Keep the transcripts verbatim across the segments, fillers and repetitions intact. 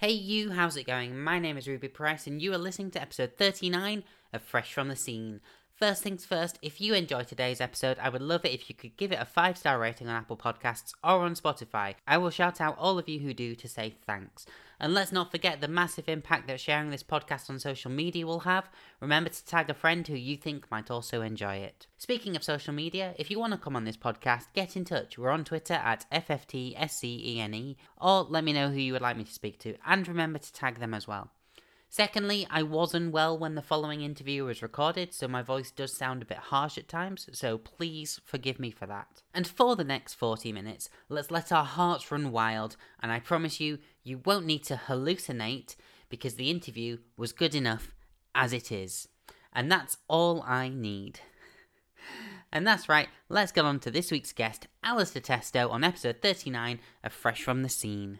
Hey you, how's it going? My name is Ruby Price and you are listening to episode thirty-nine of Fresh from the Scene. First things first, if you enjoyed today's episode, I would love it if you could give it a five star rating on Apple Podcasts or on Spotify. I will shout out all of you who do to say thanks. And let's not forget the massive impact that sharing this podcast on social media will have. Remember to tag a friend who you think might also enjoy it. Speaking of social media, if you want to come on this podcast, get in touch. We're on Twitter at F F T S C E N E, or let me know who you would like me to speak to, and remember to tag them as well. Secondly, I wasn't well when the following interview was recorded, so my voice does sound a bit harsh at times, so please forgive me for that. And for the next forty minutes, let's let our hearts run wild, and I promise you, you won't need to hallucinate, because the interview was good enough as it is. And that's all I need. And that's right, let's get on to this week's guest, Alistair Testo, on episode thirty-nine of Fresh from the Scene.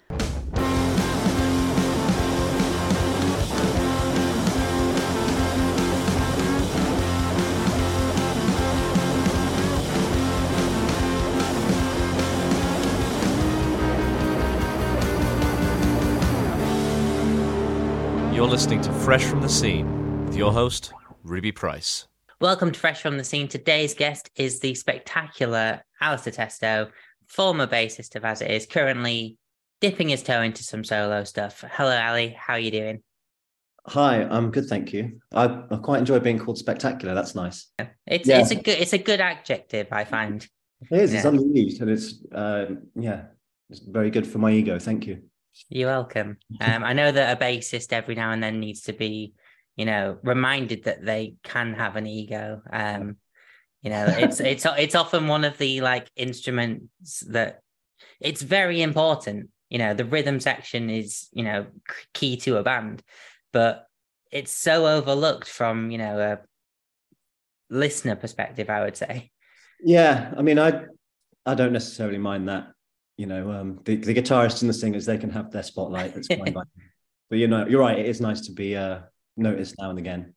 You're listening to Fresh from the Scene with your host, Ruby Price. Welcome to Fresh from the Scene. Today's guest is the spectacular Alistair Testo, former bassist of As It Is, currently dipping his toe into some solo stuff. Hello, Ali. How are you doing? Hi, I'm good, thank you. I, I quite enjoy being called spectacular. That's nice. It's yeah. it's a good it's a good adjective, I find. It is. Yeah. It's underused, and it's uh, yeah, it's very good for my ego. Thank you. You're welcome. Um, I know that a bassist every now and then needs to be, you know, reminded that they can have an ego. Um, you know, it's it's it's often one of the like instruments that it's very important. You know, the rhythm section is, you know, key to a band, but it's so overlooked from, you know, a listener perspective, I would say. Yeah, I mean, I I don't necessarily mind that. You know, um, the, the guitarists and the singers, they can have their spotlight. It's fine. But you know, you're right. It is nice to be uh, noticed now and again.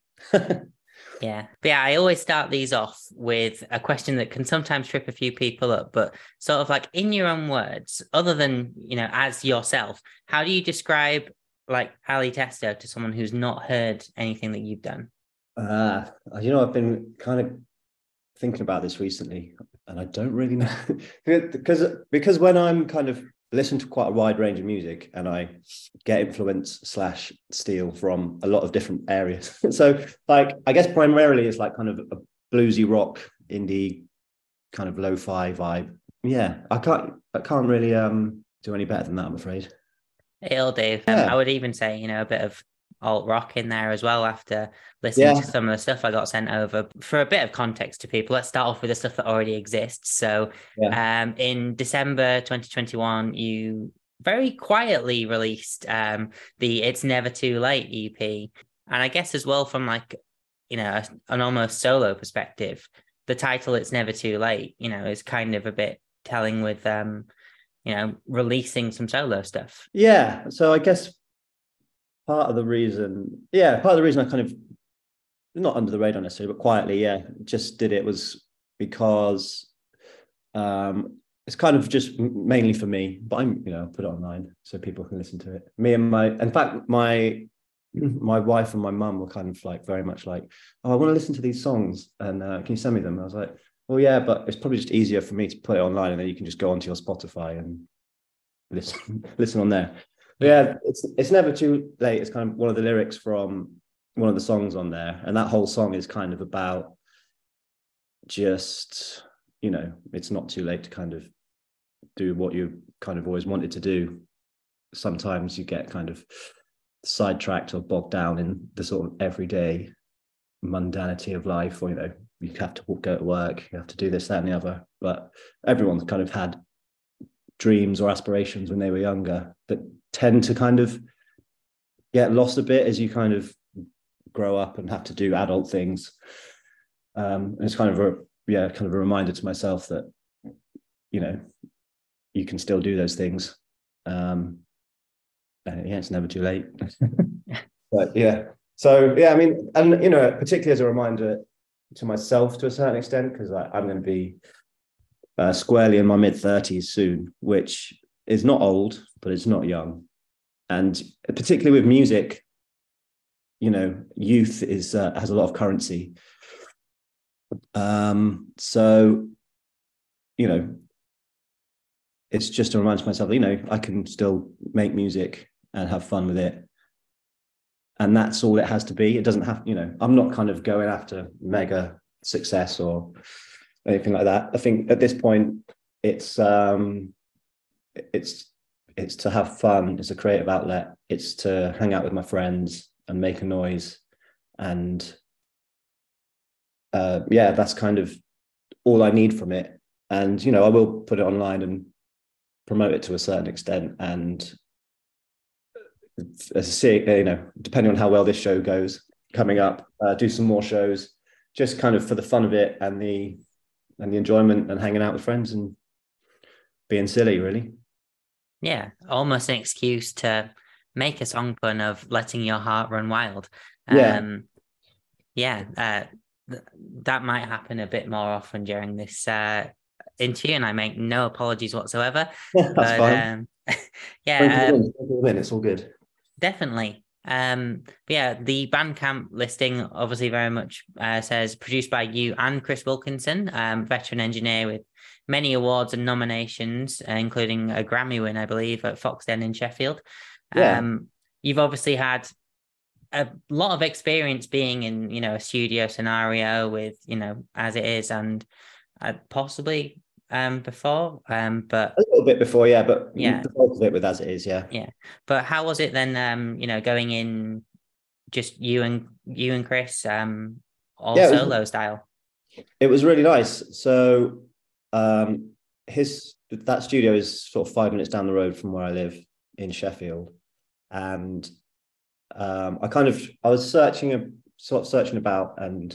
Yeah. But yeah, I always start these off with a question that can sometimes trip a few people up, but sort of like in your own words, other than, you know, as yourself, how do you describe like Ali Testo to someone who's not heard anything that you've done? Uh, you know, I've been kind of thinking about this recently, and I don't really know because because when I'm kind of listen to quite a wide range of music and I get influence slash steal from a lot of different areas. So like, I guess primarily it's like kind of a bluesy rock, indie kind of lo-fi vibe. Yeah, I can't, I can't really um, do any better than that, I'm afraid. It'll do. Yeah. Um, I would even say, you know, a bit of alt rock in there as well after listening Yeah. to some of the stuff I got sent over. For a bit of context to people, let's start off with the stuff that already exists. So Yeah. um, in December twenty twenty-one, you very quietly released um, the It's Never Too Late E P. And I guess as well from like, you know, a, an almost solo perspective, the title It's Never Too Late, you know, is kind of a bit telling with, um, you know, releasing some solo stuff. Yeah. So I guess part of the reason, yeah, part of the reason I kind of, not under the radar necessarily, but quietly, yeah, just did it was because um, it's kind of just mainly for me, but I'm, you know, put it online so people can listen to it. Me and my, in fact, my my wife and my mum were kind of like very much like, oh, I want to listen to these songs, and uh, can you send me them? And I was like, well, yeah, but it's probably just easier for me to put it online, and then you can just go onto your Spotify and listen listen on there. But yeah, it's it's never too late. It's kind of one of the lyrics from one of the songs on there, and that whole song is kind of about just, you know, it's not too late to kind of do what you kind of always wanted to do. Sometimes you get kind of sidetracked or bogged down in the sort of everyday mundanity of life, or, you know, you have to go to work, you have to do this, that, and the other. But everyone's kind of had dreams or aspirations when they were younger that tend to kind of get lost a bit as you kind of grow up and have to do adult things. Um, and it's kind of a, yeah, kind of a reminder to myself that, you know, you can still do those things. Um, and yeah, it's never too late. But yeah, so yeah, I mean, and, you know, particularly as a reminder to myself to a certain extent, because I'm going to be uh, squarely in my mid thirties soon, which is not old, but it's not young. and particularly with music, you know, youth is uh, has a lot of currency. Um, so, you know, it's just to remind myself, you know, I can still make music and have fun with it. And that's all it has to be. It doesn't have, you know, I'm not kind of going after mega success or anything like that. I think at this point, it's um, it's it's to have fun. It's a creative outlet. It's to hang out with my friends and make a noise. And uh, yeah, that's kind of all I need from it. And, you know, I will put it online and promote it to a certain extent. And as I see, you know, depending on how well this show goes coming up, uh, do some more shows, just kind of for the fun of it and the and the enjoyment and hanging out with friends and being silly, really. Yeah, almost an excuse to make a song fun of letting your heart run wild. Yeah. Um, yeah, uh, th- that might happen a bit more often during this uh, interview, and I make no apologies whatsoever. That's but, fine. Um, yeah, um, it's all good. Definitely. Um, but yeah, the Bandcamp listing obviously very much uh, says produced by you and Chris Wilkinson, um, veteran engineer with many awards and nominations, uh, including a Grammy win, I believe, at Foxden in Sheffield. Yeah. Um, you've obviously had a lot of experience being in, you know, a studio scenario with, you know, as it is, and uh, possibly um before um but a little bit before, yeah, but yeah the bulk of it with As It Is, yeah. yeah but how was it then, um you know, going in just you and you and Chris, um all yeah, it solo was, style? it was really nice. So um his that studio is sort of five minutes down the road from where I live in Sheffield, and um I kind of I was searching a sort of searching about, and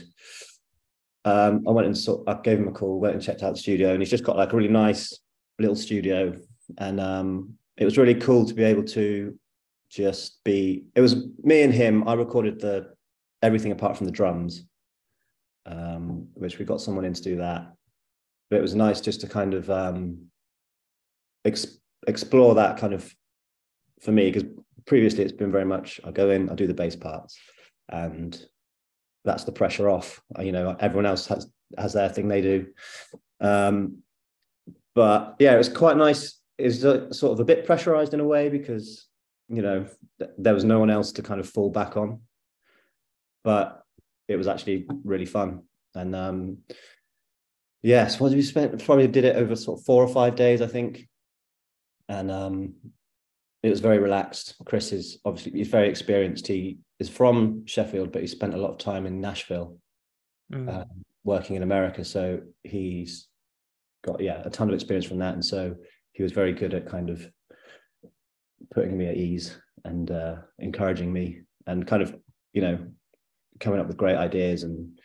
Um, I went and sort. I gave him a call, went and checked out the studio, and he's just got like a really nice little studio, and um, it was really cool to be able to just be. It was me and him. I recorded the everything apart from the drums, um, which we got someone in to do that. But it was nice just to kind of um, ex- explore that kind of for me, because previously it's been very much I go in, I do the bass parts, and that's the pressure off. You know, everyone else has has their thing they do. Um, but yeah, it was quite nice. It's sort of a bit pressurized in a way because, you know, th- there was no one else to kind of fall back on. But it was actually really fun. And um, yes, what did we spend? Probably did it over sort of four or five days, I think. And um, it was very relaxed. Chris is obviously he's very experienced. He is from Sheffield, but he spent a lot of time in Nashville, mm. uh, working in America. So he's got yeah a ton of experience from that, and so he was very good at kind of putting me at ease and uh, encouraging me, and kind of you know coming up with great ideas. And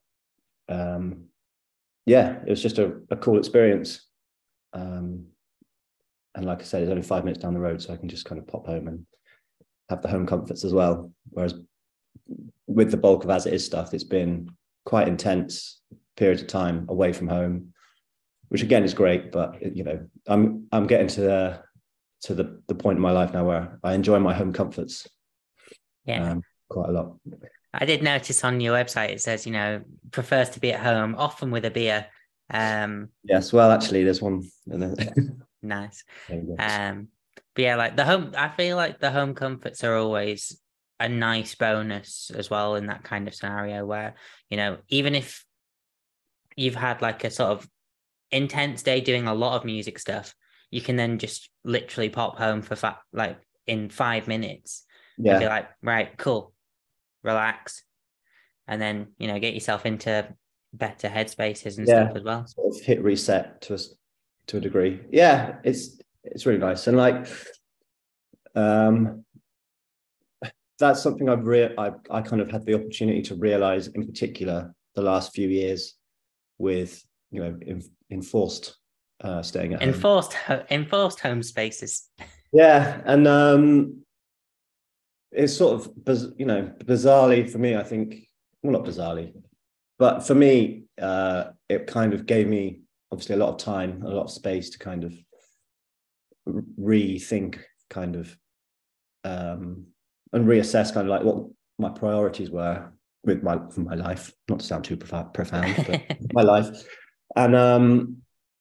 um, yeah, it was just a, a cool experience. Um, And like I said, it's only five minutes down the road, so I can just kind of pop home and have the home comforts as well. Whereas with the bulk of As It Is stuff, it's been quite intense periods of time away from home, which again is great. But you know, I'm I'm getting to the to the the point in my life now where I enjoy my home comforts, yeah, um, quite a lot. I did notice on your website it says, you know, prefers to be at home, often with a beer. Um, yes, well, actually, there's one. Nice. Um, but yeah, like the home, I feel like the home comforts are always a nice bonus as well in that kind of scenario where, you know, even if you've had like a sort of intense day doing a lot of music stuff, you can then just literally pop home for fa- like in five minutes yeah. and be like, right, cool, relax. And then, you know, get yourself into better headspaces and yeah. stuff as well. Sort of hit reset to a to a degree. Yeah, it's it's really nice. And like um that's something I've re- I I kind of had the opportunity to realize in particular the last few years with, you know, in, enforced uh staying at enforced home. enforced home spaces. Yeah, and um it's sort of, you know, bizarrely for me, I think, well, not bizarrely, but for me, uh it kind of gave me obviously a lot of time, a lot of space to kind of rethink kind of um, and reassess kind of like what my priorities were with my for my life. Not to sound too prof- profound, but my life. And um,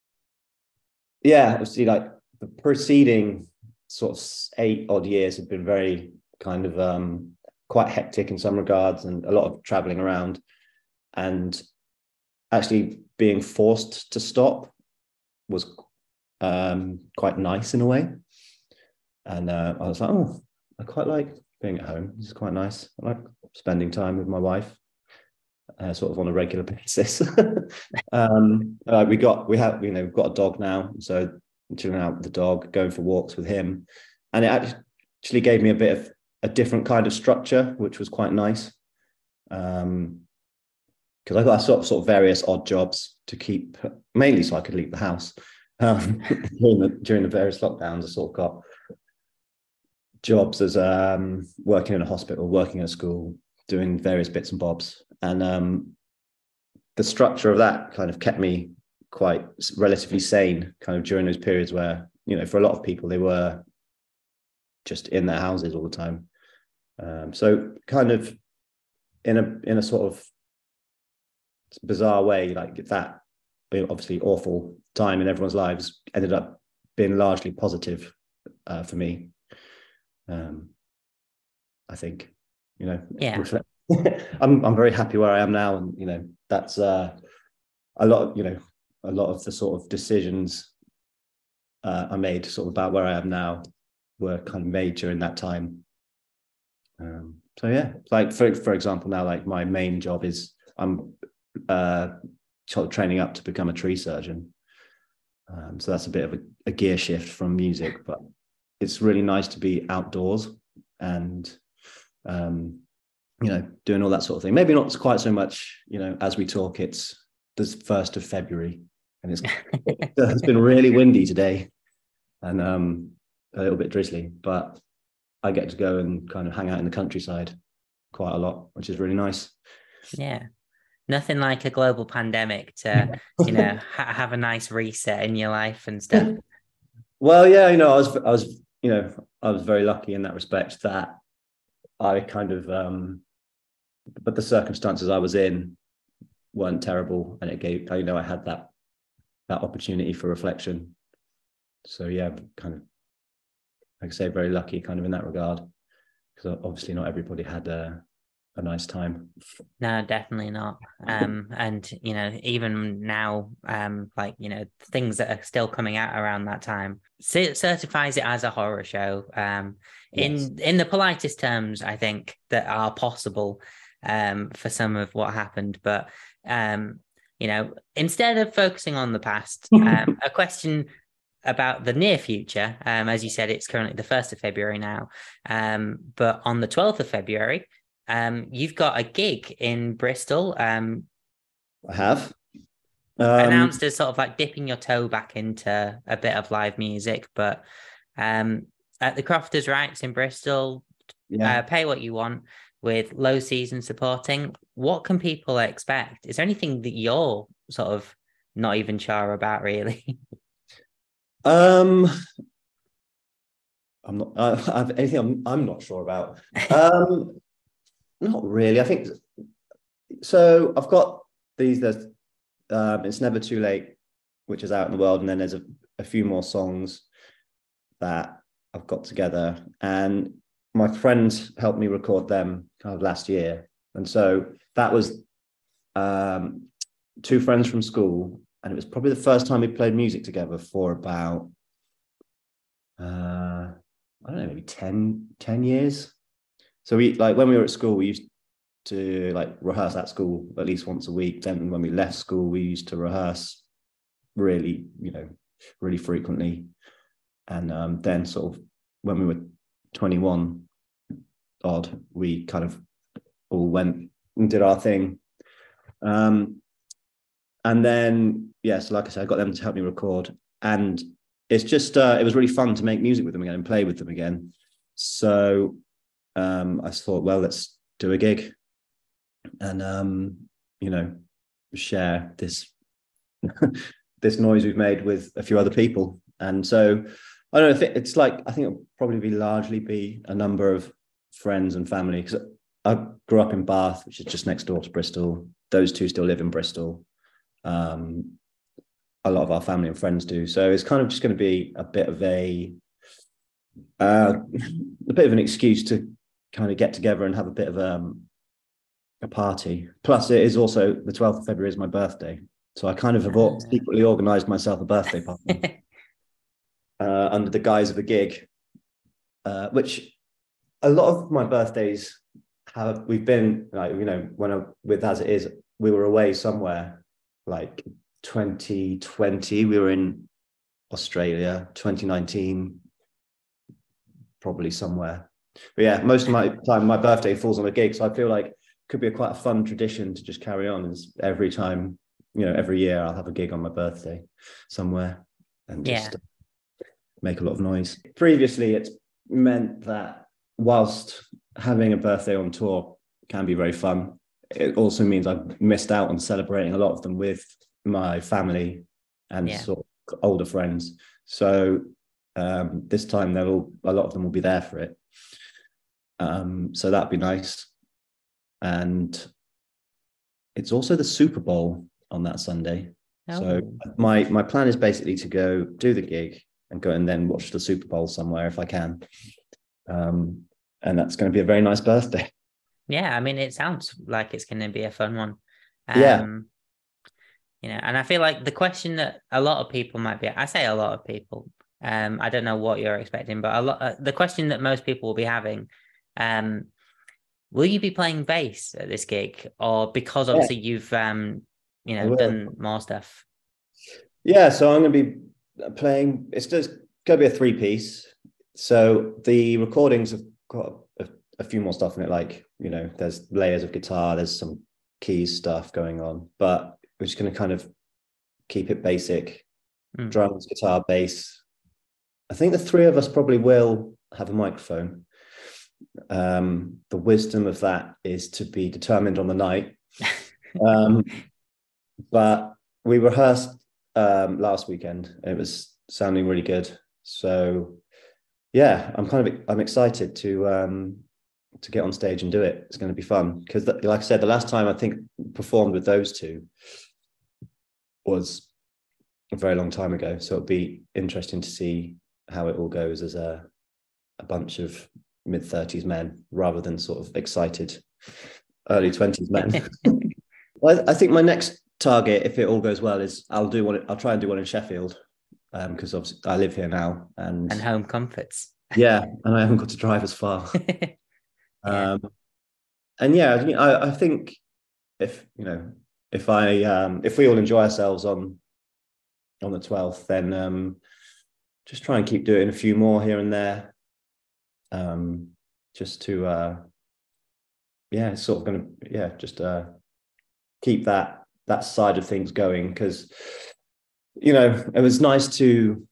yeah, obviously, like the preceding sort of eight odd years have been very kind of um, quite hectic in some regards, and a lot of traveling around, and actually being forced to stop was um, quite nice in a way. And uh, I was like, oh, I quite like being at home. This is quite nice. I like spending time with my wife, uh, sort of on a regular basis. um, uh, we got, we have, you know, we've got a dog now, so chilling out with the dog, going for walks with him, and it actually gave me a bit of a different kind of structure, which was quite nice. Um, because I got sort of sort of various odd jobs to keep, mainly so I could leave the house. Um, during the during the various lockdowns, I sort of got jobs as um, working in a hospital, working at a school, doing various bits and bobs, and um, the structure of that kind of kept me quite relatively sane, kind of during those periods where, you know, for a lot of people they were just in their houses all the time. Um, so kind of in a in a sort of bizarre way, like that obviously awful time in everyone's lives ended up being largely positive uh, for me. Um, I think, you know, Yeah. I'm I'm very happy where I am now, and you know that's uh, a lot of, you know, a lot of the sort of decisions uh, I made sort of about where I am now were kind of made during that time. Um, so yeah, like for for example, now like my main job is I'm uh, sort of training up to become a tree surgeon. Um, so that's a bit of a, a gear shift from music, but it's really nice to be outdoors and um, you know, doing all that sort of thing. Maybe not quite so much, you know, as we talk, it's the first of February and it's it's been really windy today and um, a little bit drizzly, but I get to go and kind of hang out in the countryside quite a lot, which is really nice. Yeah. Nothing like a global pandemic to, you know, ha- have a nice reset in your life and stuff. Well, yeah, you know, I was, I was, you know, I was very lucky in that respect that I kind of, um, but the circumstances I was in weren't terrible, and it gave, you know, I had that that opportunity for reflection. So yeah, kind of, like I say, very lucky, kind of in that regard, because obviously not everybody had a, a nice time. No, definitely not. Um, and you know, even now, um, like you know, things that are still coming out around that time, c- certifies it as a horror show. Um, Yes. in in the politest terms, I think that are possible, um, for some of what happened. But um, you know, instead of focusing on the past, um, a question about the near future. Um, as you said, it's currently the first of February now. Um, but on the twelfth of February. Um, you've got a gig in Bristol, um, I have. Um, announced as sort of like dipping your toe back into a bit of live music, but um, at the Crofters Rights in Bristol, yeah. uh, pay what you want with low season supporting. What can people expect? Is there anything that you're sort of not even sure about, really? Um, I'm not. I, I've anything I'm, I'm not sure about. Um, not really. I think so. I've got these. There's um, It's Never Too Late, which is out in the world, and then there's a, a few more songs that I've got together, and my friends helped me record them kind of last year, and so that was um, two friends from school, and it was probably the first time we played music together for about uh, I don't know, maybe ten, ten years. So we like when we were at school, we used to like rehearse at school at least once a week. Then when we left school, we used to rehearse really, you know, really frequently. And um, then sort of when we were twenty-one odd, we kind of all went and did our thing. Um, and then, yes, yeah, so like I said, I got them to help me record. And it's just, uh, it was really fun to make music with them again and play with them again. So um, I thought, well, let's do a gig and, um, you know, share this, this noise we've made with a few other people. And so I don't know. If it's like I think it'll probably be largely be a number of friends and family because I grew up in Bath, which is just next door to Bristol. Those two still live in Bristol. Um, a lot of our family and friends do. So it's kind of just going to be a bit of a uh, a bit of an excuse to kind of get together and have a bit of um, a party. Plus, it is also the twelfth of February is my birthday, so I kind of have uh, secretly organised myself a birthday party uh, under the guise of a gig, uh, which a lot of my birthdays have. We've been like you know when I with As It Is, we were away somewhere like twenty twenty. We were in Australia. twenty nineteen, probably somewhere. But yeah, most of my time, my birthday falls on a gig, so I feel like it could be a quite a fun tradition to just carry on. Is every time, you know, every year I'll have a gig on my birthday somewhere and just yeah. make a lot of noise. Previously, it's meant that whilst having a birthday on tour can be very fun, it also means I've missed out on celebrating a lot of them with my family and yeah. sort of older friends. So um, this time, they'll all, a lot of them will be there for it. Um, so that'd be nice. And it's also the Super Bowl on that Sunday. Oh. So my my plan is basically to go do the gig and go and then watch the Super Bowl somewhere if I can. Um, and that's going to be a very nice birthday. Yeah, I mean, it sounds like it's going to be a fun one. Um, yeah. You know, and I feel like the question that a lot of people might be, I say a lot of people, um, I don't know what you're expecting, but a lot, uh, the question that most people will be having, um, will you be playing bass at this gig, or because obviously yeah. you've, um, you know, done more stuff? Yeah, so I'm going to be playing. It's just going to be a three piece. So the recordings have got a, a few more stuff in it, like you know, there's layers of guitar, there's some keys stuff going on, but we're just going to kind of keep it basic: mm. drums, guitar, bass. I think the three of us probably will have a microphone. Um, the wisdom of that is to be determined on the night. um, but we rehearsed um, last weekend. And it was sounding really good. So yeah, I'm kind of I'm excited to um, to get on stage and do it. It's going to be fun because, like I said, the last time I think performed with those two was a very long time ago. So it'll be interesting to see how it all goes as a a bunch of mid-thirties men rather than sort of excited early twenties men. I, I think my next target, if it all goes well, is I'll do one. I'll try and do one in Sheffield because um, obviously I live here now and and home comforts. Yeah, and I haven't got to drive as far. yeah. Um, and yeah, I, I think if you know if I um, if we all enjoy ourselves on on the twelfth, then um, just try and keep doing a few more here and there. Um, just to, uh, yeah, sort of going to, yeah, just uh, keep that that side of things going because, you know, it was nice to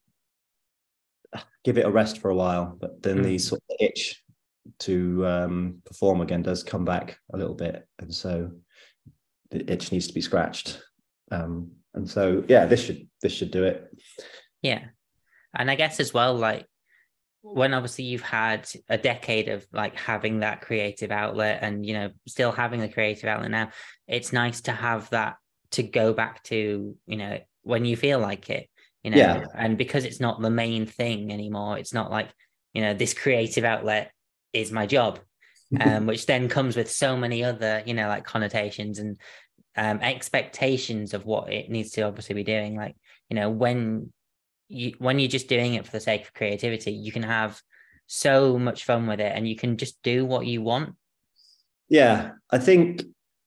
give it a rest for a while, but then mm. the sort of itch to um, perform again does come back a little bit, and so the itch needs to be scratched. Um, and so, yeah, this should this should do it. Yeah, and I guess as well, like. When obviously you've had a decade of like having that creative outlet and, you know, still having the creative outlet now, it's nice to have that to go back to, you know, when you feel like it, you know, yeah. and because it's not the main thing anymore, it's not like, you know, this creative outlet is my job, um, which then comes with so many other, you know, like connotations and um, expectations of what it needs to obviously be doing. Like, you know, when You, when you're just doing it for the sake of creativity, you can have so much fun with it and you can just do what you want. Yeah, I think,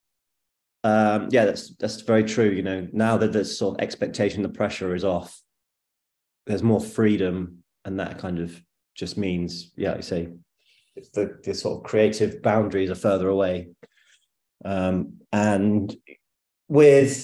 um, yeah, that's that's very true. You know, now that the sort of expectation, the pressure is off, there's more freedom, and that kind of just means, yeah, you say, the, the sort of creative boundaries are further away. Um, and with,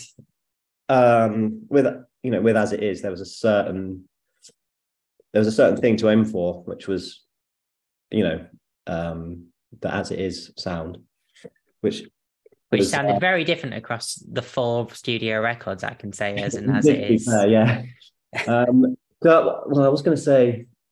um, with, you know, with As It Is, there was a certain there was a certain thing to aim for, which was, you know, um, the As It Is sound, which which was, sounded uh, very different across the four studio records, I can say, as and As It Is. Uh, yeah. um, so, well, I was going to say,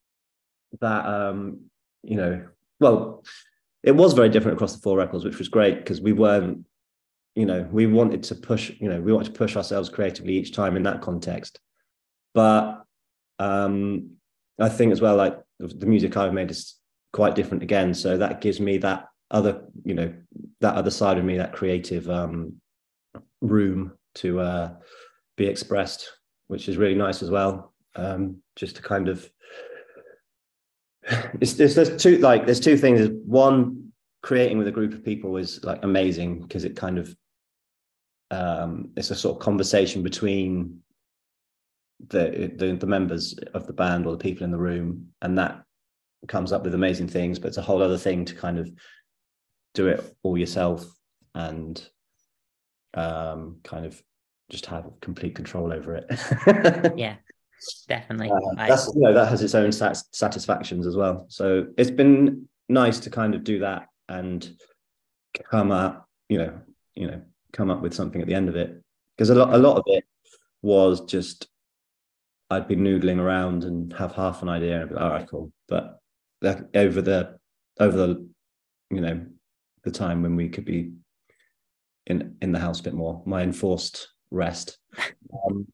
that um, you know, well, it was very different across the four records, which was great because we weren't, you know, we wanted to push, you know, we wanted to push ourselves creatively each time in that context. But um, I think as well, like the music I've made is quite different again. So that gives me that other, you know, that other side of me, that creative um, room to uh, be expressed, which is really nice as well. Um, just to kind of, it's, it's there's two like there's two things. One, creating with a group of people is like amazing because it kind of um, it's a sort of conversation between the, the the members of the band or the people in the room, and that comes up with amazing things. But it's a whole other thing to kind of do it all yourself and um, kind of just have complete control over it. Yeah, definitely. Uh, I, that's you know that has its own sat- satisfactions as well. So it's been nice to kind of do that and come up, you know, you know, come up with something at the end of it, because a lot a lot of it was just I'd be noodling around and have half an idea and be like, all right, cool. But that, over the over the you know the time when we could be in in the house a bit more, my enforced rest. Um,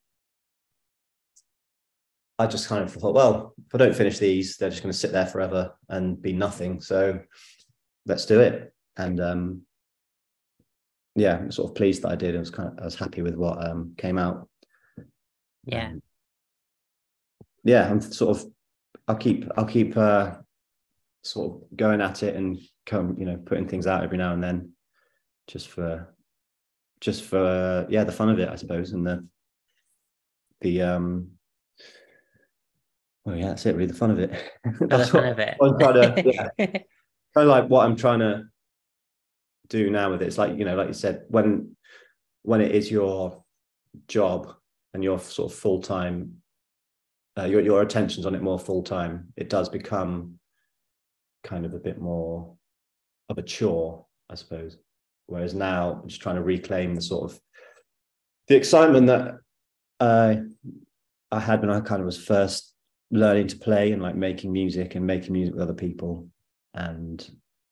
I just kind of thought, well, if I don't finish these, they're just going to sit there forever and be nothing. So let's do it. And um, yeah, I'm sort of pleased that I did. I was kind of, I was happy with what um, came out. yeah, Um, yeah, I'm sort of, I'll keep, I'll keep uh, sort of going at it and come, you know, putting things out every now and then, just for, just for yeah, the fun of it, I suppose, and the, the um. Well, yeah, that's it. Really, the fun of it. for the That's fun what of it. I'm trying to, yeah, kind of like what I'm trying to do now with it. It's like, you know, like you said, when when it is your job and you're sort of full time, uh, your your attention's on it more full time, it does become kind of a bit more of a chore, I suppose. Whereas now, I'm just trying to reclaim the sort of the excitement that uh, I had when I kind of was first learning to play and like making music and making music with other people, and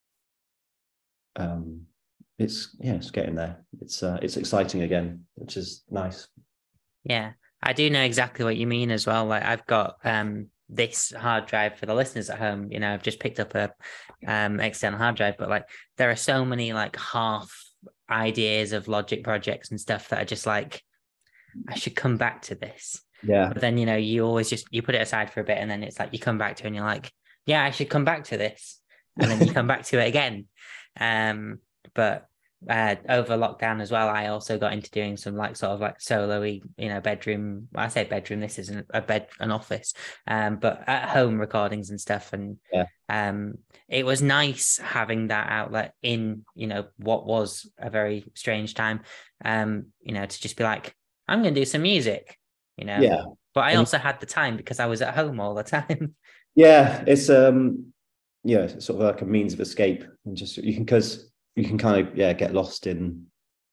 um it's yeah it's getting there. It's uh it's exciting again, which is nice. Yeah, I do know exactly what you mean as well. Like I've got um this hard drive for the listeners at home. You know, I've just picked up a um external hard drive, but like there are so many like half ideas of Logic projects and stuff that are just like, I should come back to this. Yeah, But then, you know, you always just, you put it aside for a bit and then it's like, you come back to it and you're like, yeah, I should come back to this. And then you come back to it again. Um, but uh, over lockdown as well, I also got into doing some like sort of like solo-y, you know, bedroom, well, I say bedroom, this isn't a bed, an office, um, but at home recordings and stuff. And yeah, um, it was nice having that outlet in, you know, what was a very strange time, um, you know, to just be like, I'm going to do some music. You know, yeah, but I and also had the time because I was at home all the time. yeah. It's um yeah, it's sort of like a means of escape, and just you can because you can kind of yeah get lost in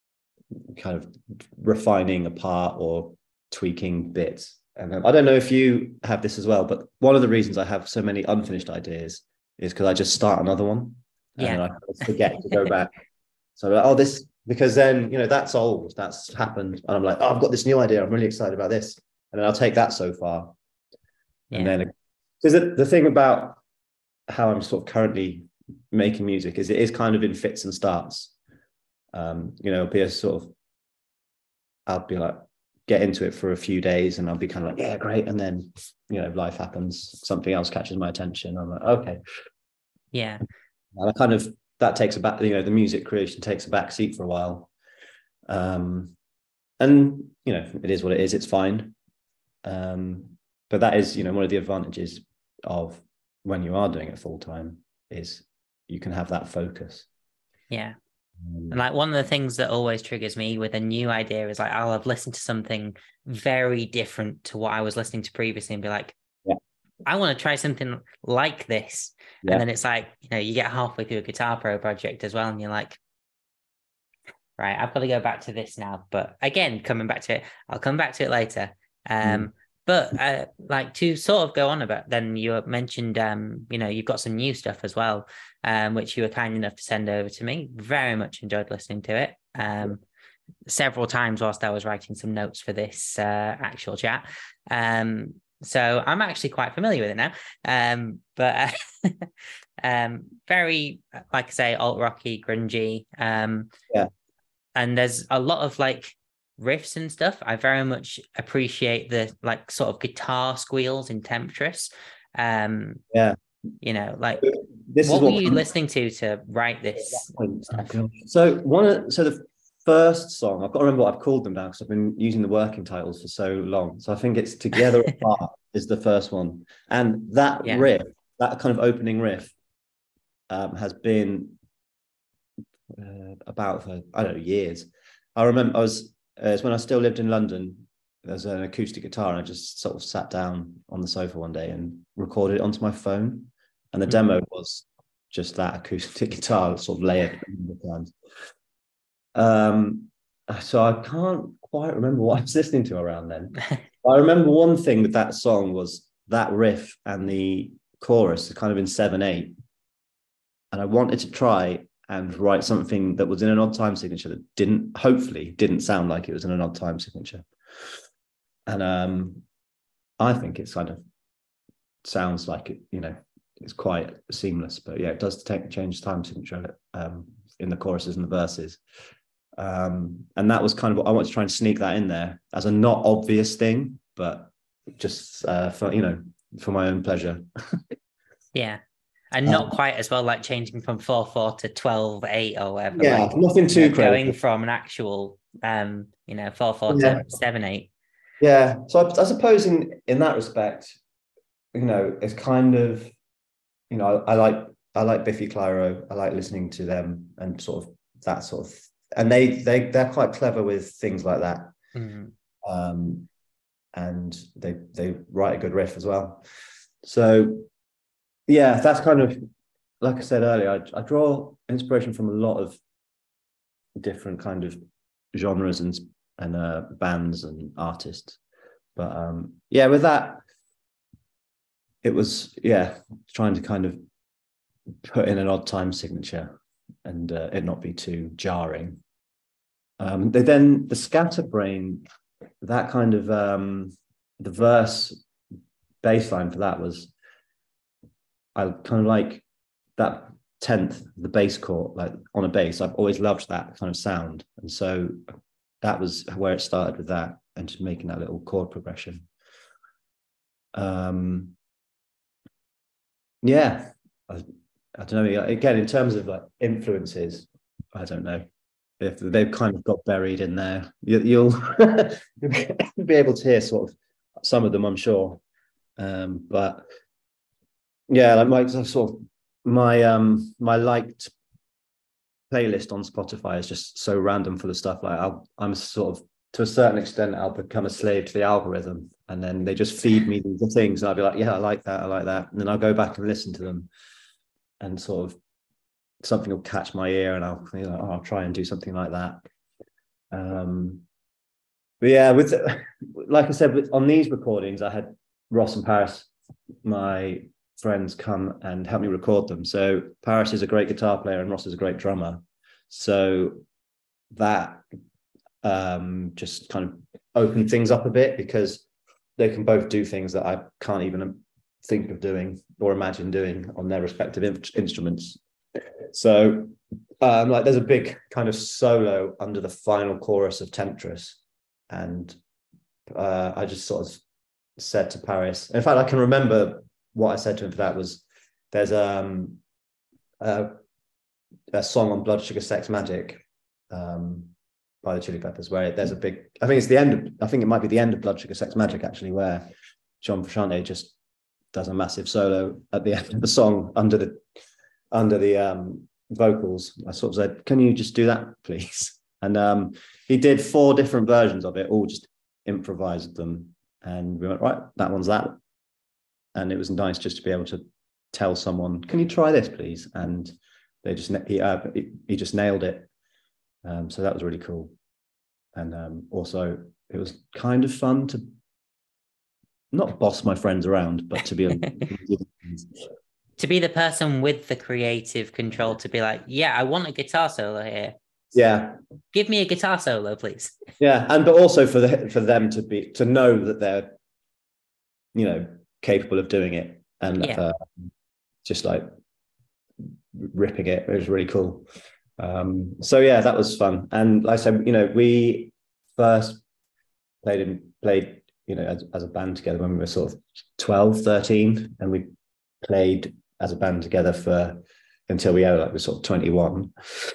kind of refining a part or tweaking bits. And um, I don't know if you have this as well, but one of the reasons I have so many unfinished ideas is because I just start another one and then Yeah. I forget to go back. So like, oh, this because then you know that's old, that's happened, and I'm like, oh, I've got this new idea. I'm really excited about this, and then I'll take that so far, and Yeah. then because the, the thing about how I'm sort of currently making music is it is kind of in fits and starts. Um, you know, it'll be a sort of I'll be like get into it for a few days, and I'll be kind of like, yeah, great, and then you know, life happens, something else catches my attention. I'm like, okay, Yeah. and I kind of that takes a back, you know, the music creation takes a back seat for a while. Um, and you know, it is what it is. It's fine. Um, but that is, you know, one of the advantages of when you are doing it full time is you can have that focus. Yeah. Um, And like one of the things that always triggers me with a new idea is like I'll have listened to something very different to what I was listening to previously and be like, yeah, I want to try something like this. yeah. And then it's like, you know, you get halfway through a Guitar Pro project as well, and you're like, right, I've got to go back to this now. But again, coming back to it, I'll come back to it later. Um, Mm. But uh, like to sort of go on about, then you mentioned, um, you know, you've got some new stuff as well, um, which you were kind enough to send over to me. Very much enjoyed listening to it. Um, several times whilst I was writing some notes for this uh, actual chat. Um, so I'm actually quite familiar with it now. Um, but uh, um, very, like I say, alt rocky, grungy. Um, Yeah. And there's a lot of like riffs and stuff. I very much appreciate the like sort of guitar squeals in Temptress. Um, Yeah. you know, like This what is were what you listening to to write this stuff? So one of so the first song, I've got to remember what I've called them now because I've been using the working titles for so long. So I think it's Together Apart is the first one. And that Yeah. riff, that kind of opening riff, um, has been uh, about for, I don't know, years. I remember I was uh, it's when I still lived in London. There's an acoustic guitar, and I just sort of sat down on the sofa one day and recorded it onto my phone. And the Mm-hmm. demo was just that acoustic guitar, sort of layered times. Um, so I can't quite remember what I was listening to around then. I remember one thing with that song was that riff and the chorus, kind of in seven eight, and I wanted to try and write something that was in an odd time signature that didn't, hopefully, didn't sound like it was in an odd time signature. And um, I think it's kind of sounds like it, you know, it's quite seamless. But yeah, it does take change time signature um, in the choruses and the verses. Um, and that was kind of what I wanted to try and sneak that in there as a not obvious thing, but just uh, for, you know, for my own pleasure. Yeah. And not Um, quite as well, like changing from four four to twelve eight or whatever. Yeah, like, nothing too you know, crazy. going from an actual, um, you know, four four Yeah. to seven eight. Yeah. So I, I suppose in in that respect, you know, it's kind of, you know, I, I like I like Biffy Clyro. I like listening to them and sort of that sort of, and they they they're quite clever with things like that. Mm. Um, and they they write a good riff as well. So yeah, that's kind of, like I said earlier, I, I draw inspiration from a lot of different kind of genres and and uh, bands and artists. But um, yeah, with that, it was, yeah, trying to kind of put in an odd time signature and uh, it not be too jarring. Um, they then the Scatterbrain, that kind of um, the verse bass line for that was, I kind of like that tenth, the bass chord, like on a bass. I've always loved that kind of sound, and so that was where it started with that, and just making that little chord progression. Um, yeah, I, I don't know. Again, in terms of like influences, I don't know if they've kind of got buried in there. You, you'll be able to hear sort of some of them, I'm sure. Um, but yeah, like my sort of my um my liked playlist on Spotify is just so random full of stuff. Like I'll, I'm sort of, to a certain extent, I'll become a slave to the algorithm, and then they just feed me the things, and I'll be like, yeah, I like that, I like that, and then I'll go back and listen to them, and sort of something will catch my ear, and I'll, you know, oh, I'll try and do something like that. Um, but yeah, with like I said, with, on these recordings, I had Ross and Paris, my friends, come and help me record them. So Paris is a great guitar player and Ross is a great drummer. So that um, just kind of opened things up a bit, because they can both do things that I can't even think of doing or imagine doing on their respective in- instruments. So um, like there's a big kind of solo under the final chorus of Temptress, and uh, I just sort of said to Paris, in fact, I can remember what I said to him for that was, there's um, a, a song on Blood Sugar Sex Magik um, by the Chili Peppers, where there's a big, I think it's the end of, I think it might be the end of Blood Sugar Sex Magik actually, where John Frusciante just does a massive solo at the end of the song under the under the um, vocals. I sort of said, can you just do that, please? And um, he did four different versions of it, all just improvised them. And we went, right, that one's that. And it was nice just to be able to tell someone, can you try this, please? And they just, he, uh, he just nailed it. Um, so that was really cool. And um, also it was kind of fun to not boss my friends around, but to be able to be the person with the creative control to be like, yeah, I want a guitar solo here. yeah, Give me a guitar solo, please. yeah, and but also for the for them to be to know that they're, you know, capable of doing it, and Yeah. uh, just like ripping it. It was really cool. Um, so yeah, that was fun. And like I said, you know, we first played in played, you know, as, as a band together when we were sort of twelve, thirteen, and we played as a band together for until we were like we sort of twenty-one.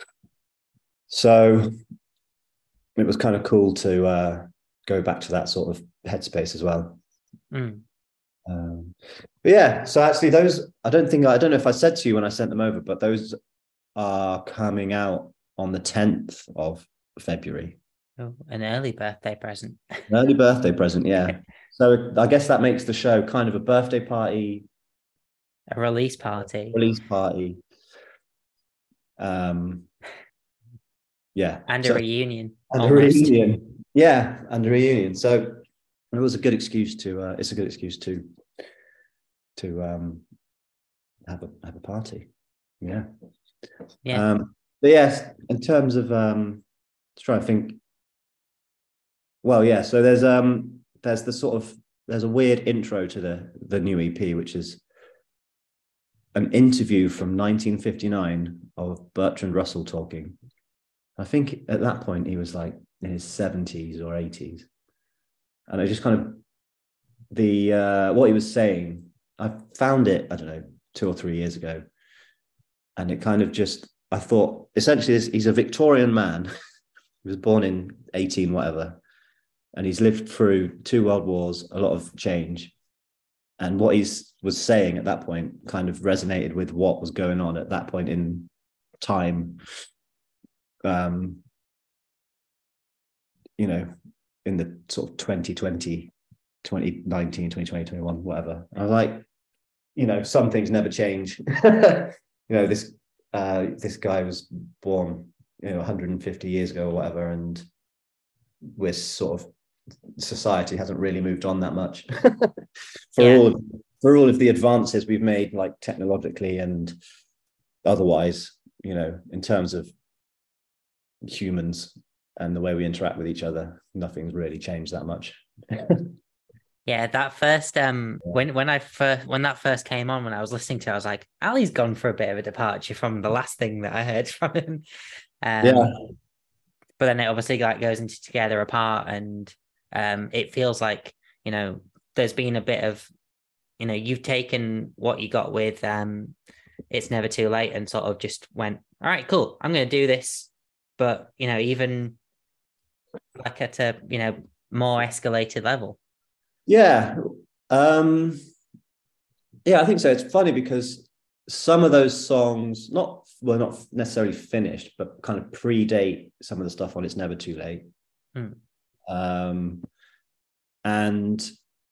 So it was kind of cool to uh, go back to that sort of headspace as well. Mm. Um, but yeah, so actually those, I don't think, I don't know if I said to you when I sent them over, but those are coming out on the tenth of February. Oh, an early birthday present. An early birthday present, yeah. So I guess that makes the show kind of a birthday party, a release party, release party. Um, yeah, and so, a reunion. And almost. a reunion, yeah, and a reunion. So it was a good excuse to. Uh, it's a good excuse to to um, have a have a party. Yeah, yeah. Um, but yes, in terms of um, to try and think. Well, yeah. So there's um there's the sort of there's a weird intro to the the new E P, which is an interview from nineteen fifty-nine of Bertrand Russell talking. I think at that point he was like in his seventies or eighties, and I just kind of the uh, what he was saying. I found it, I don't know, two or three years ago, and it kind of just I thought essentially he's a Victorian man. He was born in eighteen whatever, and he's lived through two world wars, a lot of change, and what he's was saying at that point kind of resonated with what was going on at that point in time. Um, you know, in the sort of twenty twenty, twenty nineteen, twenty twenty, twenty-one, whatever. I was like, you know, some things never change. You know, this uh, this guy was born, you know, one hundred fifty years ago or whatever, and we're sort of society hasn't really moved on that much for yeah. all of, for all of the advances we've made, like technologically and otherwise. You know, in terms of humans and the way we interact with each other, nothing's really changed that much. Yeah, that first um yeah. when when I first when that first came on, when I was listening to it, I was like, Ali's gone for a bit of a departure from the last thing that I heard from him. Um, yeah. But then it obviously like goes into Together Apart, and um it feels like, you know, there's been a bit of, you know, you've taken what you got with um It's Never Too Late and sort of just went, all right, cool, I'm gonna do this. But, you know, even like at a, you know, more escalated level. Yeah. Um, yeah, I think so. It's funny because some of those songs, not, well, not necessarily finished, but kind of predate some of the stuff on It's Never Too Late. Hmm. Um, and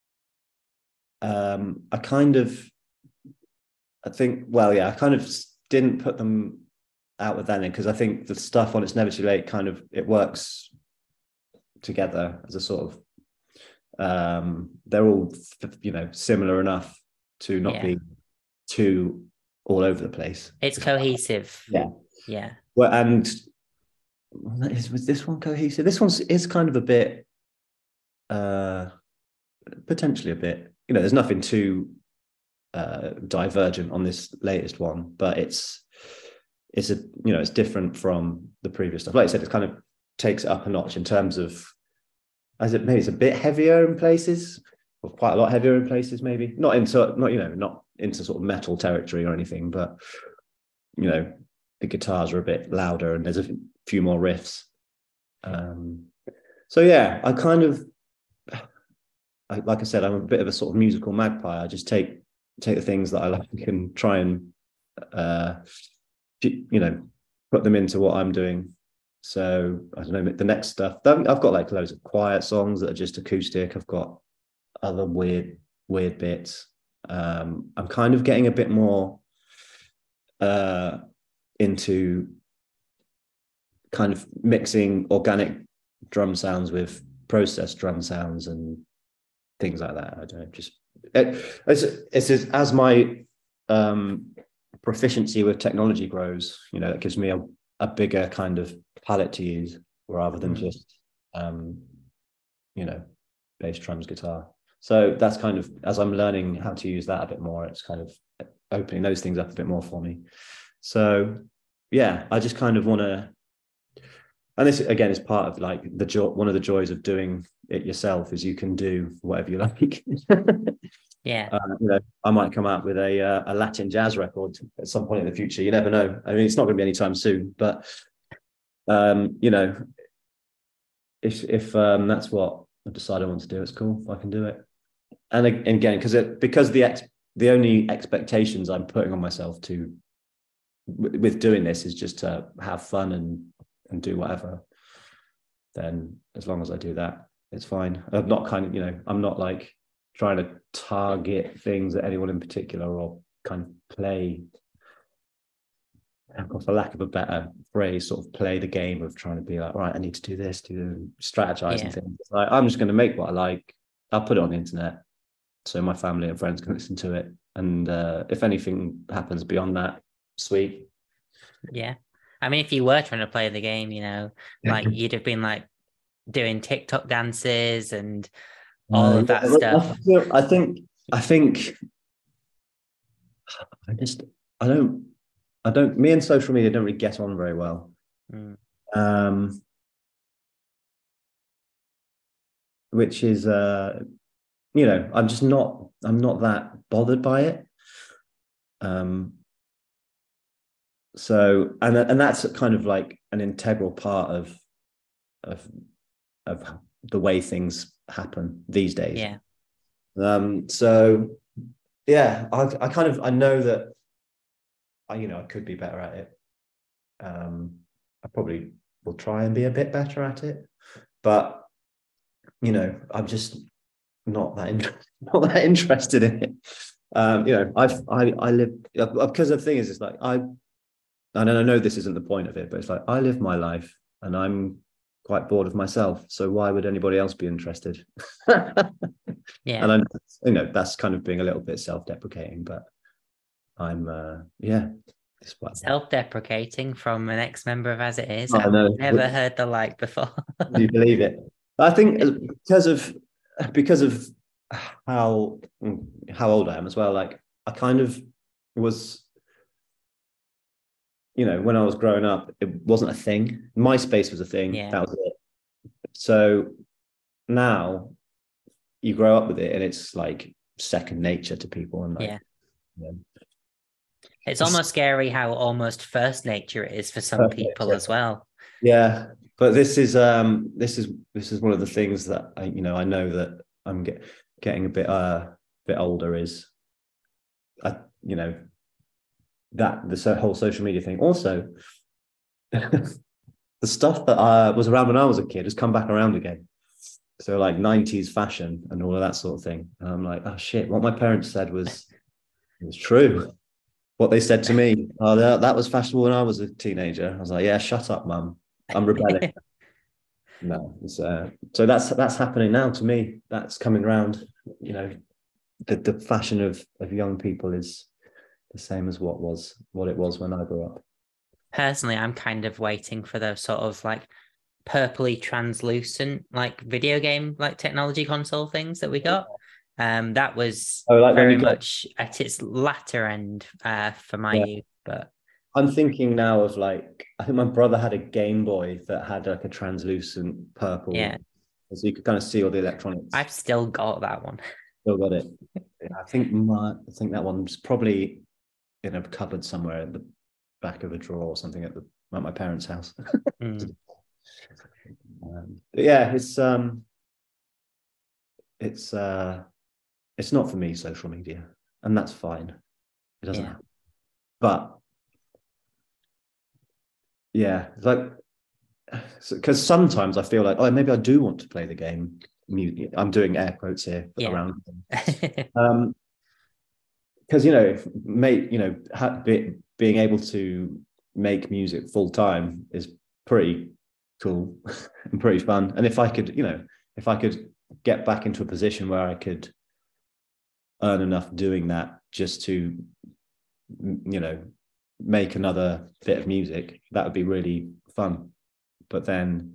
um, I kind of, I think, well, yeah, I kind of didn't put them out with that because I think the stuff on It's Never Too Late kind of, it works together as a sort of, um, they're all, you know, similar enough to not yeah. be too all over the place. It's cohesive. Yeah. Yeah. Well, and is, was this one cohesive? This one is kind of a bit, uh, potentially a bit, you know, there's nothing too uh, divergent on this latest one, but it's, it's a, you know, it's different from the previous stuff. Like I said, it kind of takes it up a notch in terms of, as it maybe it's a bit heavier in places, or quite a lot heavier in places, maybe not into, not, you know, not into sort of metal territory or anything, but, you know, the guitars are a bit louder and there's a few more riffs. Um, so yeah, I kind of, I, like I said, I'm a bit of a sort of musical magpie. I just take, take the things that I like and try and, uh, you know, put them into what I'm doing. So I don't know, the next stuff, I've got like loads of quiet songs that are just acoustic. I've got other weird, weird bits. Um, I'm kind of getting a bit more uh, into kind of mixing organic drum sounds with processed drum sounds and things like that. I don't know, just it, it's, it's as, as my um, proficiency with technology grows, you know, it gives me a, a bigger kind of palette to use rather than mm. just, um, you know, bass, drums, guitar. So that's kind of, as I'm learning how to use that a bit more, it's kind of opening those things up a bit more for me. So yeah, I just kind of want to, and this again is part of like the joy, one of the joys of doing it yourself is you can do whatever you like. Yeah, uh, you know, I might come out with a uh, a Latin jazz record at some point in the future. You never know. I mean, it's not going to be anytime soon, but um, you know, if if um, that's what I decide I want to do, it's cool. I can do it. And again, because it because the ex, the only expectations I'm putting on myself to with doing this is just to have fun and and do whatever, then as long as I do that, it's fine. I'm not kind of, you know, I'm not like trying to target things at anyone in particular or kind of play, for lack of a better phrase, sort of play the game of trying to be like, right, I need to do this, to strategize yeah. and things. It's like, I'm just going to make what I like. I'll put it on the internet so my family and friends can listen to it. And uh, if anything happens beyond that, sweet. Yeah. I mean, if you were trying to play the game, you know, like you'd have been like doing TikTok dances and all uh, of that yeah, stuff. I think, I think, I just, I don't, I don't, me and social media don't really get on very well. Mm. Um, which is, uh, you know, I'm just not, I'm not that bothered by it. Um, So, and and that's kind of like an integral part of of of the way things happen these days. Yeah. Um. So, yeah, I I kind of I know that I you know I could be better at it. Um, I probably will try and be a bit better at it, but you know, I'm just not that in, not that interested in it. Um, you know, I've I I live because the thing is, it's like I. And I know this isn't the point of it, but it's like, I live my life and I'm quite bored of myself. So why would anybody else be interested? Yeah. And I, you know, that's kind of being a little bit self-deprecating, but I'm, uh, yeah. Self-deprecating from an ex-member of As It Is. Oh, I've no. never heard the like before. Do you believe it? I think because of, because of how, how old I am as well, like I kind of was, you know, when I was growing up, it wasn't a thing. MySpace was a thing. Yeah. That was it. So now you grow up with it and it's like second nature to people. And like, yeah. You know, it's almost scary how almost first nature it is for some perfect, people yeah. as well. Yeah. But this is, um, this is, this is one of the things that I, you know, I know that I'm get, getting a bit, uh, bit older is, I, you know, that this whole social media thing. Also, the stuff that uh, was around when I was a kid has come back around again. So like nineties fashion and all of that sort of thing. And I'm like, oh shit, what my parents said was, was true. What they said to me, oh, that, that was fashionable when I was a teenager. I was like, yeah, shut up, mum. I'm rebelling. No, it's, uh, so that's that's happening now to me. That's coming around. You know, the, the fashion of, of young people is the same as what was what it was when I grew up. Personally, I'm kind of waiting for those sort of like purpley translucent like video game like technology console things that we got. Um, that was oh, like very got... much at its latter end uh, for my yeah. youth. But I'm thinking now of like I think my brother had a Game Boy that had like a translucent purple. Yeah, so you could kind of see all the electronics. I've still got that one. Still got it. I think my I think that one's probably in a cupboard somewhere at the back of a drawer or something at the at my parents' house. Mm. um, yeah, it's um, it's uh, it's not for me, social media, and that's fine. It doesn't, yeah. But yeah, it's like because sometimes I feel like oh maybe I do want to play the game. I'm doing air quotes here yeah. around. um, because you know, mate, you know, ha- be, being able to make music full time is pretty cool and pretty fun. And if I could, you know, if I could get back into a position where I could earn enough doing that just to, you know, make another bit of music, that would be really fun. But then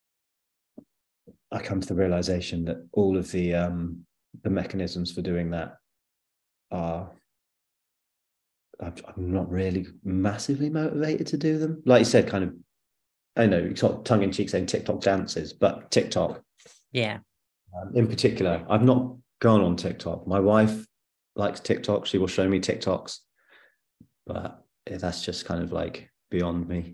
I come to the realization that all of the um, the mechanisms for doing that are, I'm not really massively motivated to do them. Like you said, kind of, I know, sort of tongue in cheek saying TikTok dances, but TikTok, yeah, um, in particular, I've not gone on TikTok. My wife likes TikTok; she will show me TikToks, but that's just kind of like beyond me.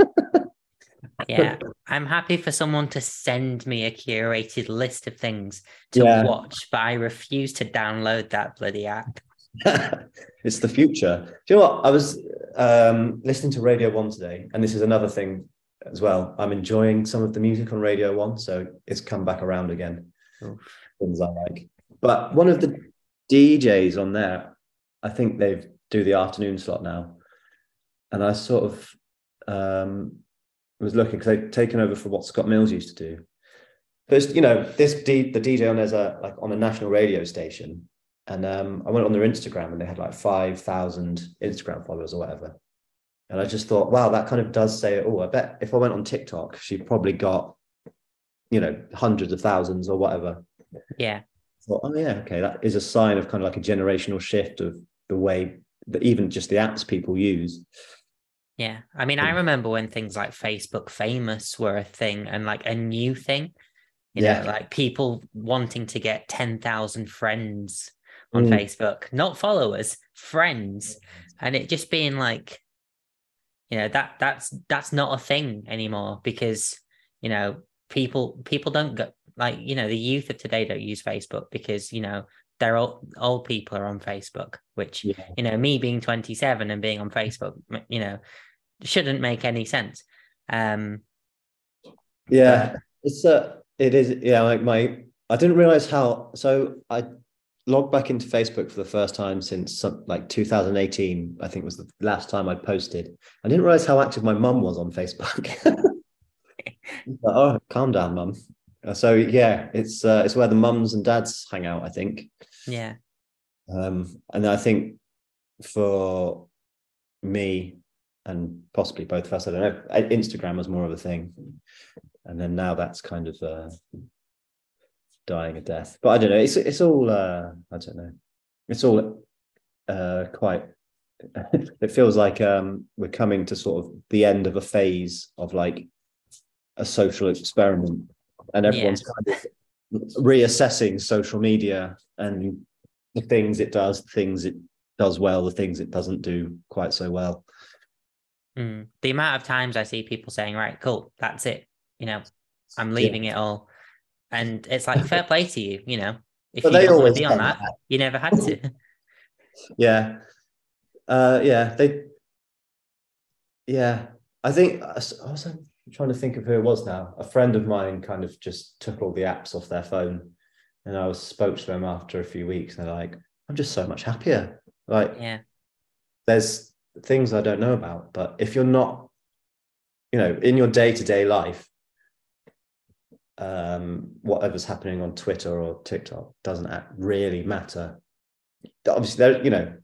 Yeah, I'm happy for someone to send me a curated list of things to Yeah. watch, but I refuse to download that bloody app. It's the future. Do you know what? I was um, listening to Radio One today, and this is another thing as well. I'm enjoying some of the music on Radio One, so it's come back around again. Oof. Things I like. But one of the D Js on there, I think they do the afternoon slot now, and I sort of um, was looking because they've taken over for what Scott Mills used to do. But it's, you know, this D, the D J on there's a like on a national radio station. And um, I went on their Instagram and they had like five thousand Instagram followers or whatever. And I just thought, wow, that kind of does say it all. I bet if I went on TikTok, she probably got, you know, hundreds of thousands or whatever. Yeah. I thought, oh, yeah, okay. That is a sign of kind of like a generational shift of the way that even just the apps people use. Yeah. I mean, I remember when things like Facebook Famous were a thing and like a new thing, you Yeah. know, like people wanting to get ten thousand friends on Mm. Facebook, not followers, friends. And it just being like, you know, that that's that's not a thing anymore because, you know, people people don't go like, you know, the youth of today don't use Facebook because, you know, they're old, old people are on Facebook, which, Yeah. you know, me being twenty-seven and being on Facebook, you know, shouldn't make any sense. Um, Yeah, but... it's uh it is. Yeah, like my, I didn't realize how, so I logged back into Facebook for the first time since some, like two thousand eighteen, I think was the last time I posted. I didn't realize how active my mum was on Facebook. But, oh, calm down, mum. So yeah, it's uh, it's where the mums and dads hang out, I think. Yeah. Um, and I think for me and possibly both of us, I don't know, Instagram was more of a thing, and then now that's kind of uh, dying a death. But I don't know. It's it's all uh, I don't know. It's all uh, quite. It feels like um, we're coming to sort of the end of a phase of like a social experiment, and everyone's Yeah. kind of reassessing social media and the things it does, the things it does well, the things it doesn't do quite so well. Mm. The amount of times I see people saying, right, cool, that's it. You know, I'm leaving Yeah. it all. And it's like, fair play to you, you know, if But you they don't want always to be on say that, that. you never had to. Yeah. Uh, yeah. They, yeah. I think I was trying to think of who it was now. A friend of mine kind of just took all the apps off their phone, and I was spoke to them after a few weeks, and they're like, I'm just so much happier. Like, Yeah. there's things I don't know about, but if you're not, you know, in your day-to-day life, um, whatever's happening on Twitter or TikTok doesn't really matter. Obviously, there, you know,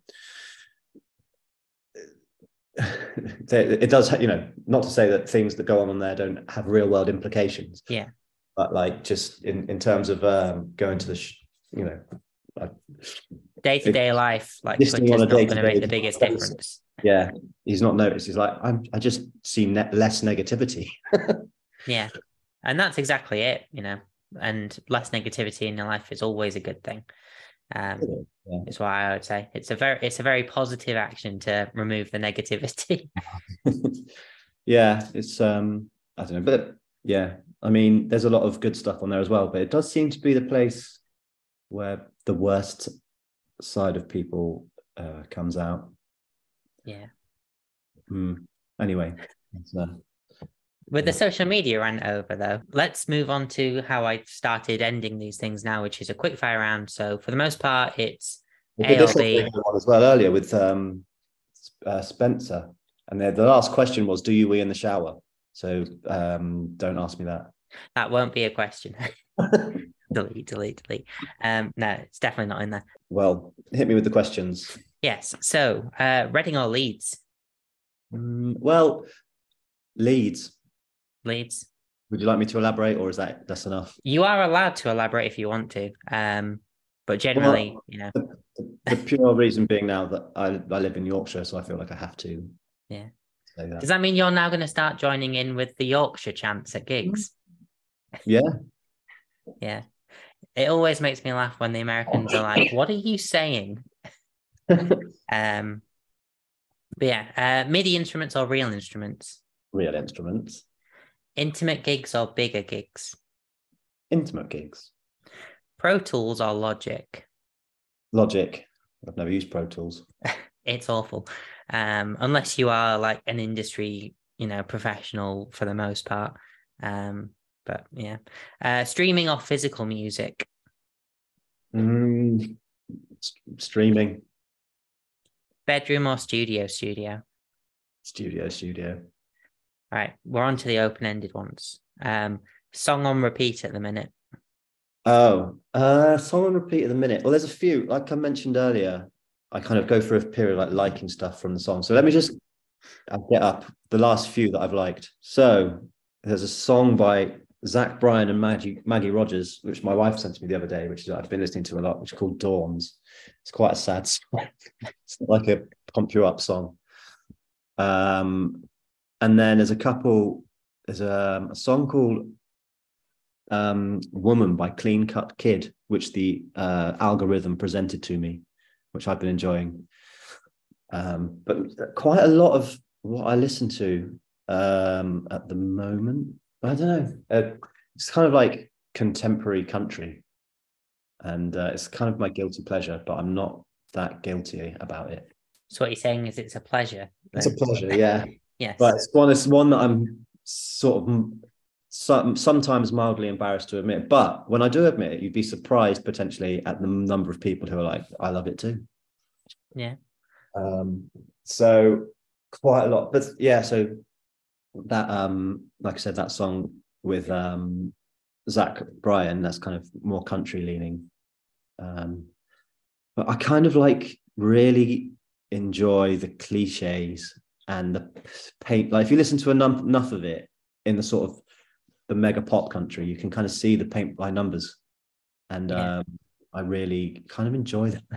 it does, you know, not to say that things that go on on there don't have real world implications. Yeah. But like just in, in terms of um, going to the, sh- you know, like, day-to-day life, like listening Twitter's on a not going to day-to-day make the biggest basis. difference. Yeah, he's not noticed. He's like, I'm, I just see ne- less negativity. Yeah. And that's exactly it, you know, and less negativity in your life is always a good thing. Um, Yeah. is why I would say it's a very, it's a very positive action to remove the negativity. Yeah, it's, um, I don't know, but yeah, I mean, there's a lot of good stuff on there as well, but it does seem to be the place where the worst side of people uh, comes out. Yeah. Mm. Anyway, it's, uh, With the social media rant over, though, let's move on to how I started ending these things now, which is a quick fire round. So for the most part, it's we A did or this B. one as well earlier with um, uh, Spencer, and the, the last question was, "Do you wee in the shower?" So um, don't ask me that. That won't be a question. delete, delete, delete. Um, no, it's definitely not in there. Well, hit me with the questions. Yes. So, uh, Reading or Leeds? Mm, well, Leeds. Leeds. Would you like me to elaborate, or is that that's enough? You are allowed to elaborate if you want to. Um, but generally, Well, you know, the, the pure reason being now that I, I live in Yorkshire, so I feel like I have to yeah. say that. Does that mean you're now going to start joining in with the Yorkshire chants at gigs? Yeah. Yeah. It always makes me laugh when the Americans are like, "What are you saying?" um, but yeah, uh, MIDI instruments or real instruments? Real instruments. Intimate gigs or bigger gigs? Intimate gigs. Pro Tools or Logic? Logic. I've never used Pro Tools. It's awful. Um, unless you are like an industry, you know, professional for the most part. Um, but yeah. Uh, streaming or physical music? Mm, st- streaming. Bedroom or studio studio? Studio, studio. All right, we're on to the open-ended ones. Um, song on repeat at the minute. Oh, uh, song on repeat at the minute. Well, there's a few. Like I mentioned earlier, I kind of go through a period like liking stuff from the song. So let me just I'll get up the last few that I've liked. So there's a song by Zach Bryan and Maggie Maggie Rogers, which my wife sent to me the other day, which is I've been listening to a lot, which is called Dawns. It's quite a sad song. It's not like a pump you up song. Um, and then there's a couple. There's a, a song called um, "Woman" by Clean Cut Kid, which the uh, algorithm presented to me, which I've been enjoying. Um, but quite a lot of what I listen to um, at the moment, I don't know. Uh, it's kind of like contemporary country, and uh, it's kind of my guilty pleasure, but I'm not that guilty about it. So what you're saying is it's a pleasure. It's a pleasure, yeah. Yes. But it's one, it's one that I'm sort of some, sometimes mildly embarrassed to admit. But when I do admit it, you'd be surprised potentially at the number of people who are like, I love it too. Yeah. Um, so quite a lot. But yeah, so that, um, like I said, that song with um, Zach Bryan, that's kind of more country leaning. Um, but I kind of like really enjoy the cliches and the paint. Like if you listen to enough, enough of it in the sort of the mega pop country, you can kind of see the paint by numbers. And yeah. um, I really kind of enjoy that.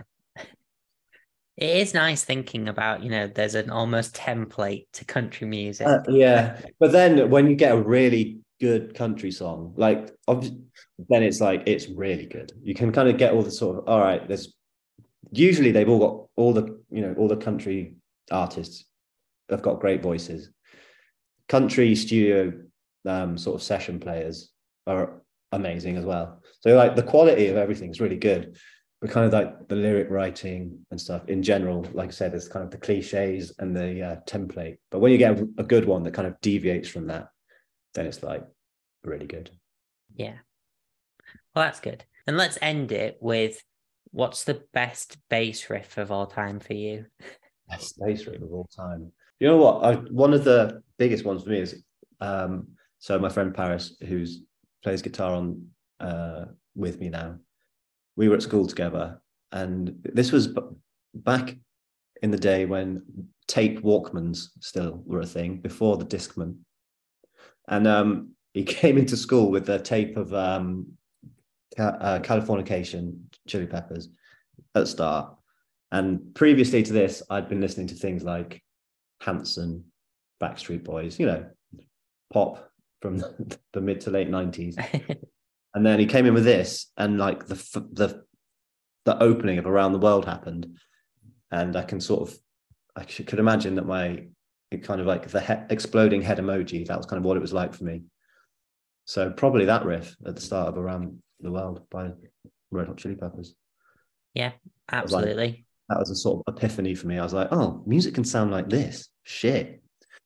It is nice thinking about, you know, there's an almost template to country music. Uh, yeah. But then when you get a really good country song, like then it's like, it's really good. You can kind of get all the sort of, all right, there's usually they've all got all the, you know, all the country artists have got great voices. Country studio um, sort of session players are amazing as well. So like the quality of everything is really good. But kind of like the lyric writing and stuff in general, like I said, it's kind of the cliches and the uh, template. But when you get a, a good one that kind of deviates from that, then it's like really good. Yeah. Well, that's good. And let's end it with what's the best bass riff of all time for you? Best bass riff of all time. You know what? I, one of the biggest ones for me is um, so my friend Paris, who's plays guitar on uh, with me now. We were at school together, and this was b- back in the day when tape Walkmans still were a thing, before the Discman. And um, he came into school with a tape of um, ca- uh, Californication, Chili Peppers at the start. And previously to this, I'd been listening to things like Hanson, Backstreet Boys, you know, pop from the, the mid to late nineties. And then he came in with this, and like the the the opening of Around the World happened, and I can sort of I could imagine that my it kind of like the he- exploding head emoji. That was kind of what it was like for me. So probably that riff at the start of Around the World by Red Hot Chili Peppers. Yeah, absolutely. Like, that was a sort of epiphany for me. I was like, oh, music can sound like this. Shit.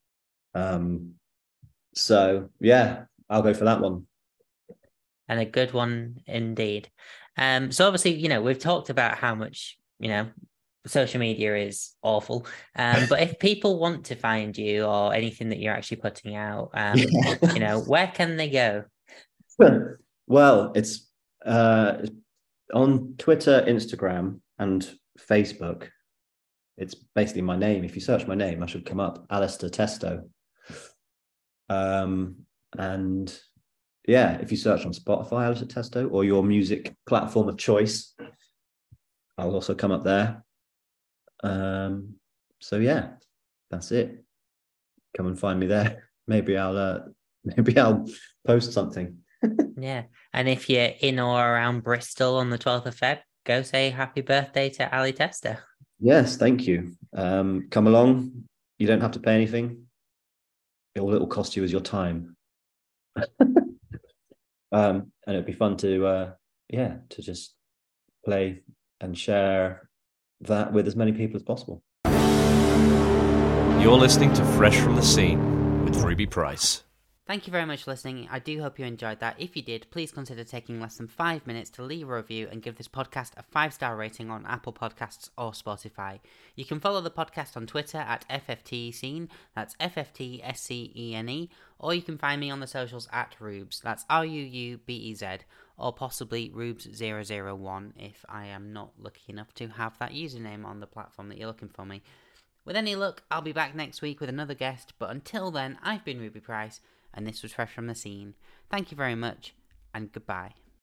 Um. So yeah, I'll go for that one. And a good one indeed. Um, so obviously, you know, we've talked about how much, you know, social media is awful. Um, but if people want to find you or anything that you're actually putting out, um, you know, where can they go? Well, it's Uh, on Twitter, Instagram, and Facebook, it's basically my name. If you search my name, I should come up, Alistair Testo. Um, and yeah, if you search on Spotify, Alistair Testo, or your music platform of choice, I'll also come up there. Um, so yeah, that's it. Come and find me there. Maybe I'll uh, maybe I'll post something. Yeah, and if you're in or around Bristol on the twelfth of February, go say happy birthday to Ali Tester. Yes, thank you. Um, come along. You don't have to pay anything. All it'll cost you is your time. um, and it'd be fun to, uh, yeah, to just play and share that with as many people as possible. You're listening to Fresh from the Scene with Ruby Price. Thank you very much for listening. I do hope you enjoyed that. If you did, please consider taking less than five minutes to leave a review and give this podcast a five-star rating on Apple Podcasts or Spotify. You can follow the podcast on Twitter at F F T E Scene, that's F F T S C E N E, or you can find me on the socials at Rubes, that's R U U B E Z, or possibly Rubes zero zero one if I am not lucky enough to have that username on the platform that you're looking for me. With any luck, I'll be back next week with another guest, but until then, I've been Ruby Price, and this was Fresh from the Scene. Thank you very much, and goodbye.